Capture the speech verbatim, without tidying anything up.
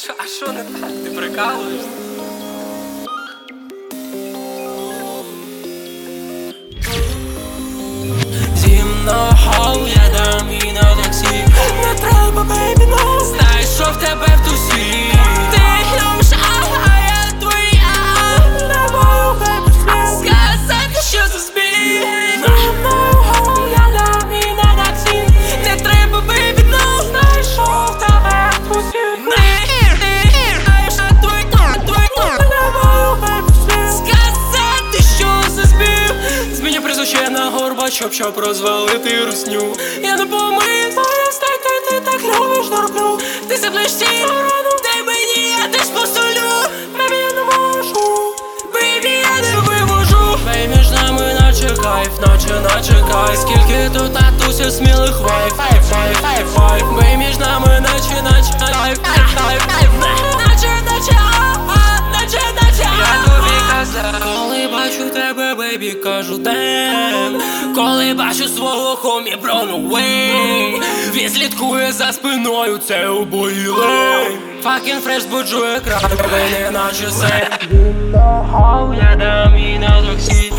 шо, а що не так? Ти прикалуєшся? Зі мною я дам і на таксі. Не треба, бейбі, но знаєш, що в тебе в душі. Ти любиш, а я твоя. Не маю, бейбі, сміх сказати, що це збіг. Зі мною я дам і на таксі. Не треба, бейбі, но знаєш, що в тебе в душі. Ще на Горбачов, щоб розвалити русню. Я не помию твоє стайка, ти так любиш дорблю. Ти сиплеш ці рану, дай мені, я теж посолю. Бейбі, я не можу, бейбі, я не вивожу. Бей між нами наче кайф, наче, наче кайф. Скільки тут татуся смілих вайф, файф, файф, файф, файф. Бей між нами наче, наче кайф, кайф, кайф, кайф. Наче, наче, а, а, наче, наче, а. Я тобі казав, коли бачу тебе, бейбі, кажу дем. Коли бачу свого хомі, бро, no way. Він слідкує за спиною, це убої лей. Fucking fresh, збуджує край, не наче сей. Я дам і на таксі.